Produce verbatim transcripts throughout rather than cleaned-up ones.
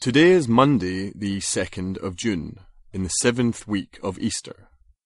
Today is Monday, the second of June, in the seventh week of Easter.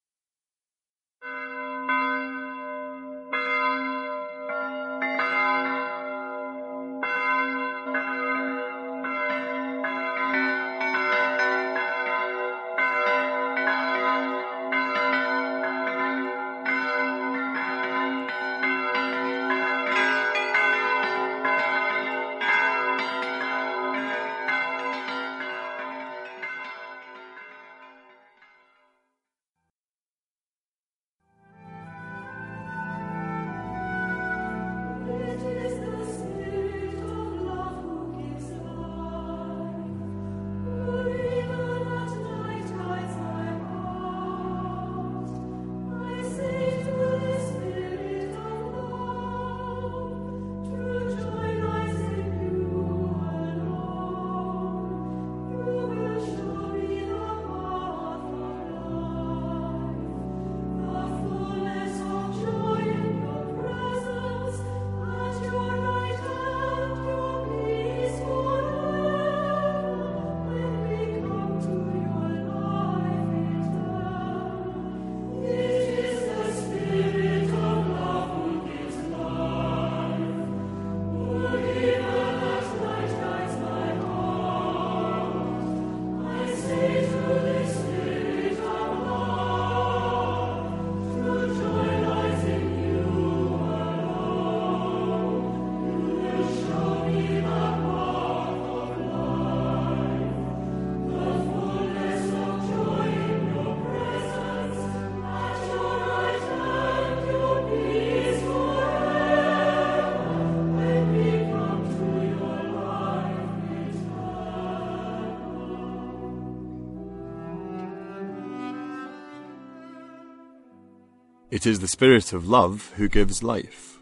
It is the Spirit of love who gives life.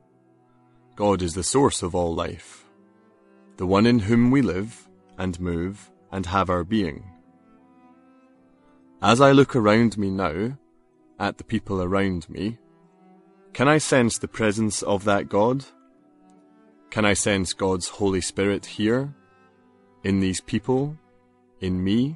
God is the source of all life, the one in whom we live and move and have our being. As I look around me now, at the people around me, can I sense the presence of that God? Can I sense God's Holy Spirit here, in these people, in me?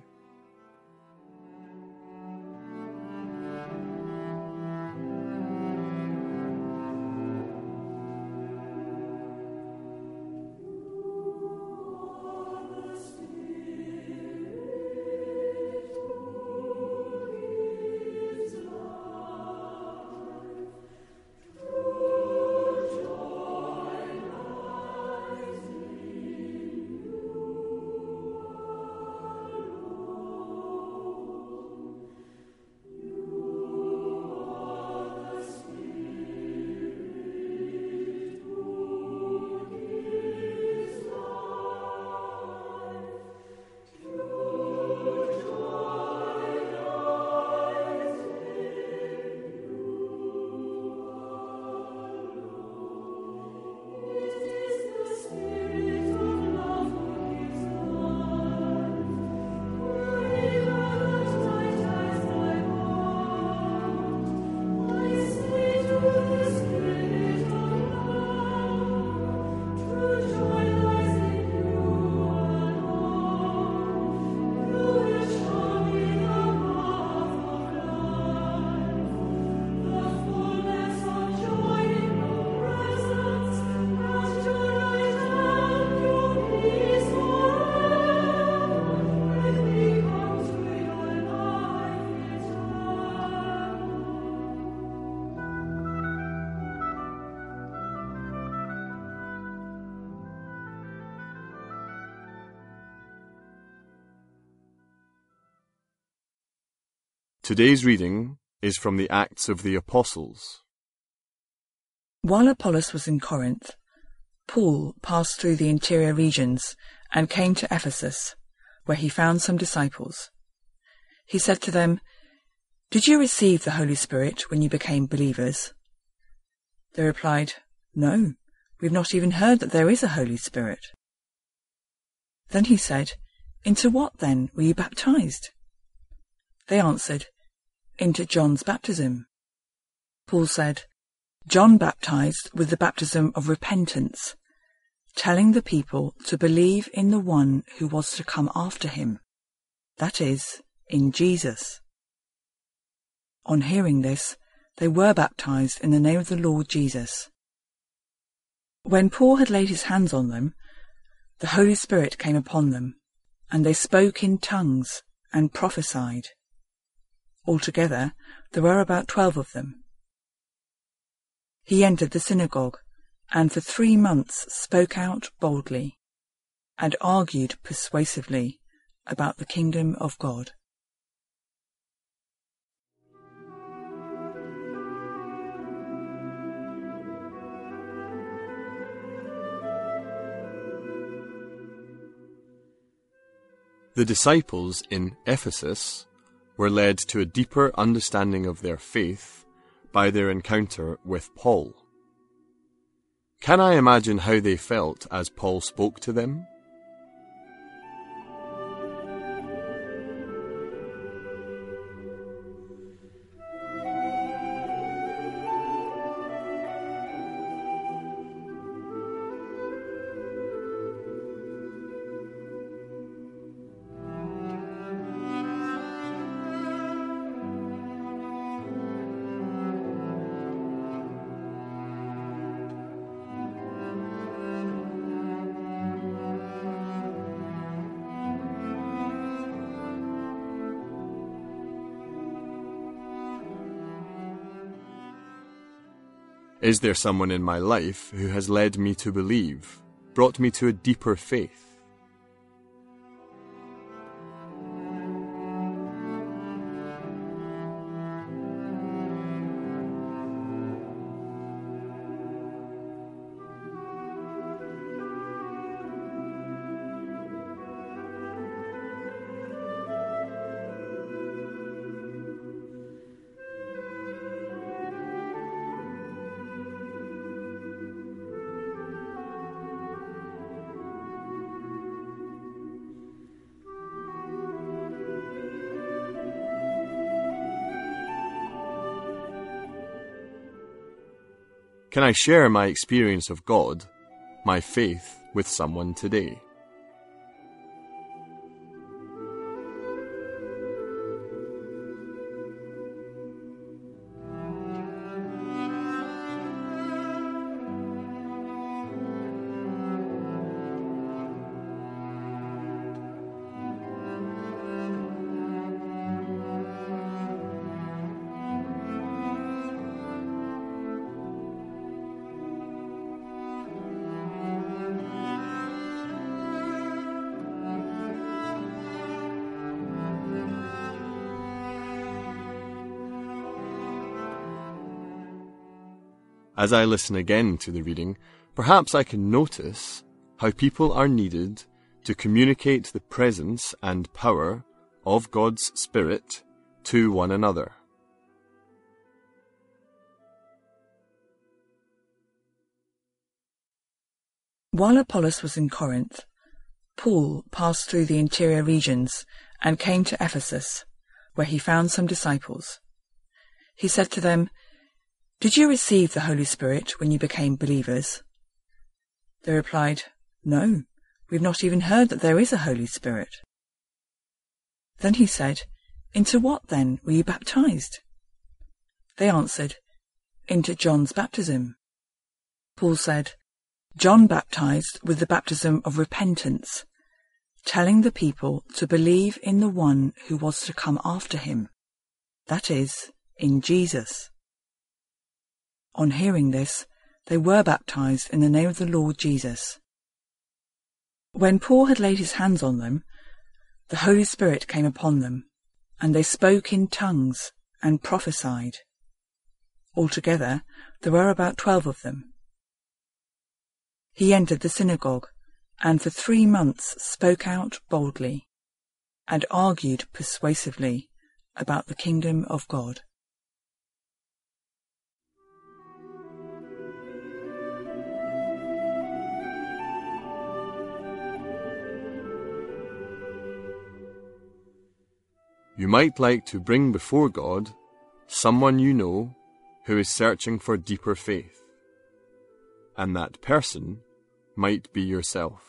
Today's reading is from the Acts of the Apostles. While Apollos was in Corinth, Paul passed through the interior regions and came to Ephesus, where he found some disciples. He said to them, "Did you receive the Holy Spirit when you became believers?" They replied, "No, we've not even heard that there is a Holy Spirit." Then he said, "Into what, then, were you baptized?" They answered, "Into John's baptism." Paul said, "John baptized with the baptism of repentance, telling the people to believe in the one who was to come after him, that is, in Jesus. On hearing this, they were baptized in the name of the Lord Jesus. When Paul had laid his hands on them, the Holy Spirit came upon them, and they spoke in tongues and prophesied. Altogether, there were about twelve of them. He entered the synagogue, and for three months spoke out boldly, and argued persuasively about the kingdom of God. The disciples in Ephesus were led to a deeper understanding of their faith by their encounter with Paul. Can I imagine how they felt as Paul spoke to them? Is there someone in my life who has led me to believe, brought me to a deeper faith? Can I share my experience of God, my faith, with someone today? As I listen again to the reading, perhaps I can notice how people are needed to communicate the presence and power of God's Spirit to one another. While Apollos was in Corinth, Paul passed through the interior regions and came to Ephesus, where he found some disciples. He said to them, "Did you receive the Holy Spirit when you became believers?" They replied, "No, we've not even heard that there is a Holy Spirit." Then he said, "Into what, then, were you baptized?" They answered, "Into John's baptism." Paul said, "John baptized with the baptism of repentance, telling the people to believe in the one who was to come after him, that is, in Jesus." On hearing this, they were baptized in the name of the Lord Jesus. When Paul had laid his hands on them, the Holy Spirit came upon them, and they spoke in tongues and prophesied. Altogether, there were about twelve of them. He entered the synagogue, and for three months spoke out boldly, and argued persuasively about the kingdom of God. You might like to bring before God someone you know who is searching for deeper faith, and that person might be yourself.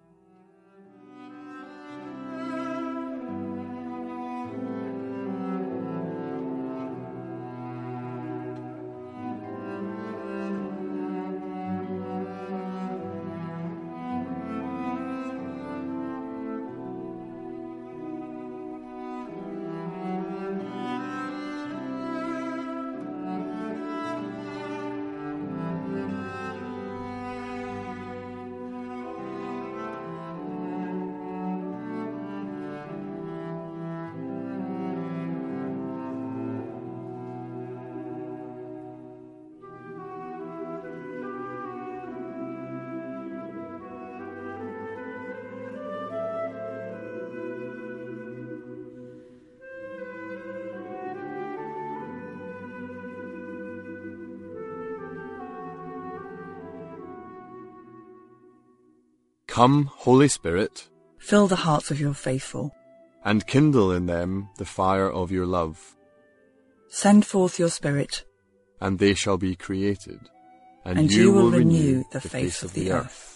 Come, Holy Spirit, fill the hearts of your faithful, and kindle in them the fire of your love. Send forth your Spirit, and they shall be created, and, and you, you will will renew renew the face of the earth.